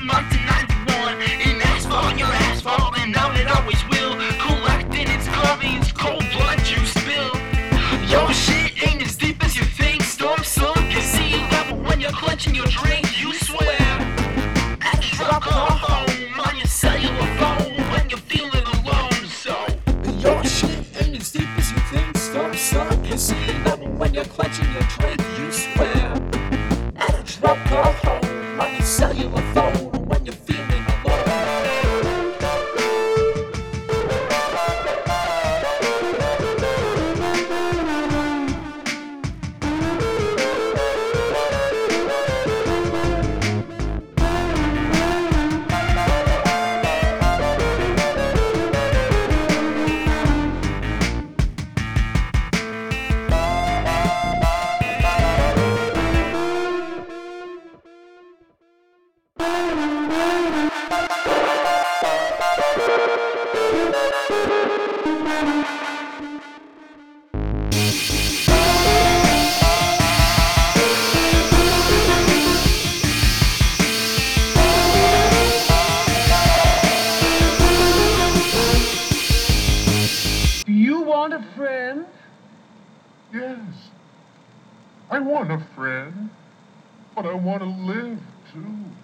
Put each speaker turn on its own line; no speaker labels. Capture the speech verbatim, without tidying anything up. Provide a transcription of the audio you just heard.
nineteen ninety-one. In asphalt, your asphalt, and now it always will. Collecting its garbage, cold blood you spill. Your shit ain't as deep as you think. Storm sunk at sea level when you're clutching your drink. You swear at a drop or home on your cellular phone when you're feeling alone. So your shit ain't as deep as you think. Storm sunk at sea level when you're clutching your drink. You swear at a drop or home on your cellular phone when you're feeling alone.
You want a friend?
Yes, I want a friend, but I want to live too.